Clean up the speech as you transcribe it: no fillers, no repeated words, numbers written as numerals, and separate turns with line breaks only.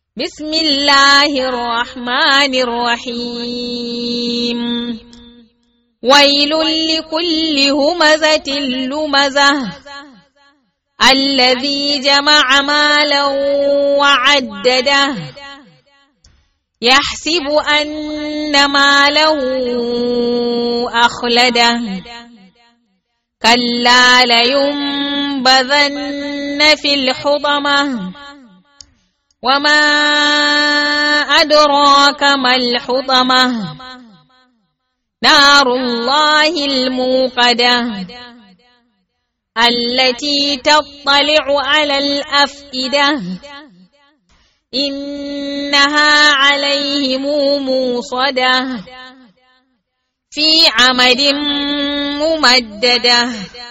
بسم الله الرحمن الرحيم ويل لكل همزة لمزة الذي جمع مالا وعدده يحسب أن ماله أخلده كلا لينبذن في الحطمة وما أدراك ما الحطمة نار الله الموقدة التي تطلع على الأفئدة إنها عليهم موصدة في عمد ممددة.